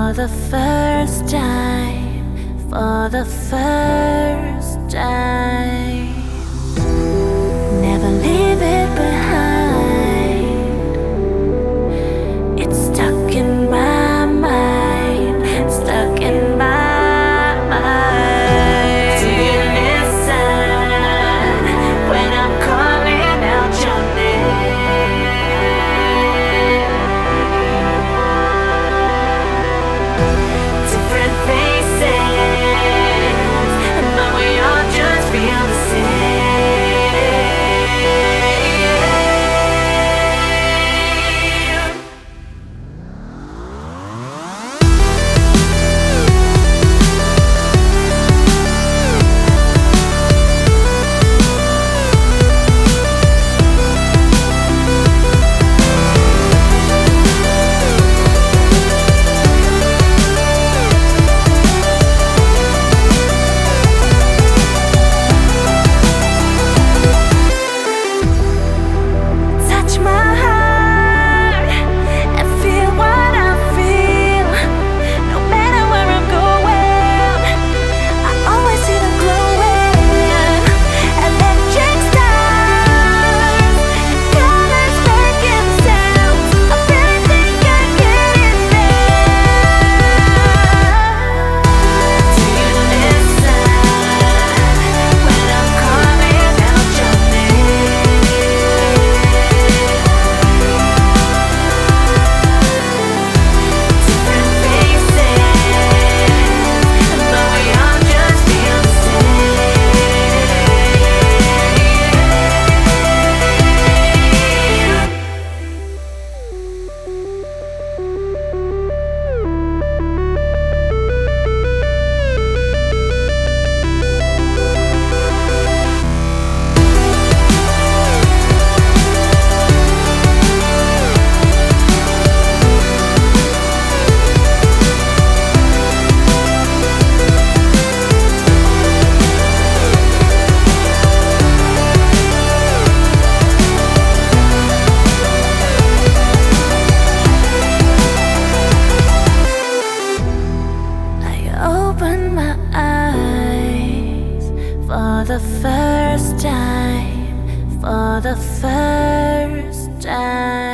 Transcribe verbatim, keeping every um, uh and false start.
For the first time, for the first time, never leave it behind. It's stuck in my mind, stuck in my mind. Do you listen when I'm calling out your name? Different faces, but we all just feel the for the first time, for the first time.